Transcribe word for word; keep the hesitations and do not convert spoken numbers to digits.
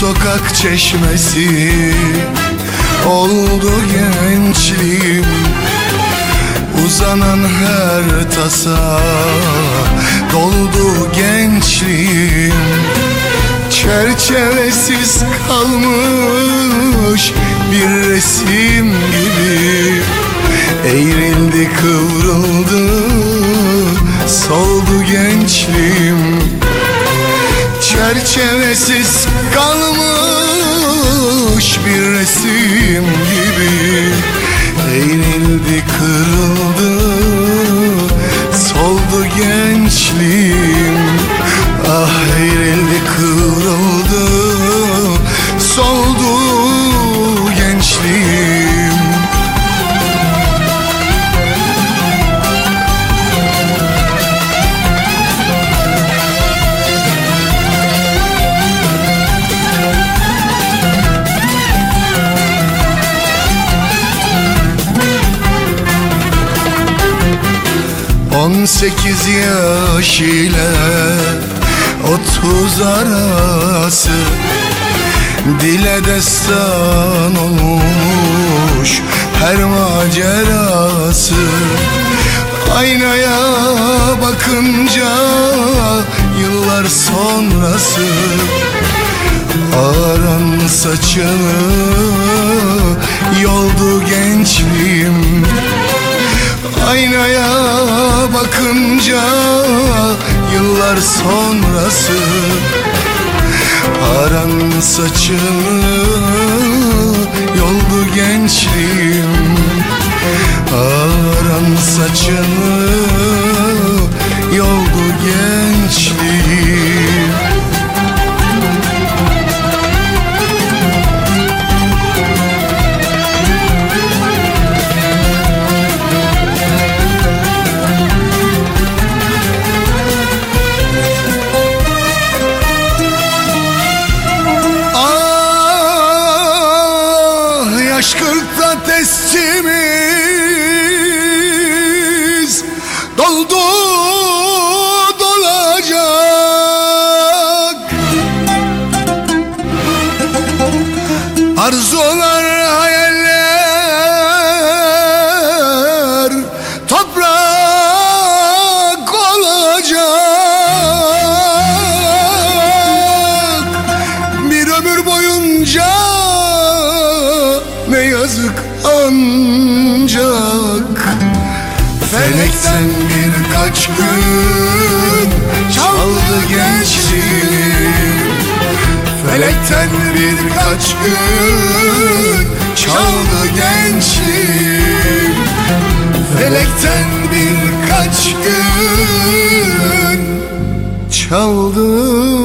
sokak çeşmesi oldu gençliğim. Uzanan her tasa doldu gençliğim. Çerçevesiz kalmış bir resim gibi eğrildi kıvrıldı soldu gençliğim. Çerçevesiz kalmış bir resim gibi eğrildi kırıldı soldu gençliğim. Ah eğrildi kırıldı soldu gençliğim. On sekiz yaş ile otuz arası dile destan olmuş her macerası. Aynaya bakınca yıllar sonrası aran saçını yoldu gençliğim. Aynaya bakınca yıllar sonrası aran saçını yoldu gençliğim. Aran saçını yoldu gençliğim. Yaş kırkta testimiz doldu dolacak. Arzular hayaller toprak olacak. Bir ömür boyunca ne yazık ancak felekten birkaç gün çaldı gençliğim. Felekten birkaç gün çaldı gençliğim. Felekten birkaç gün çaldı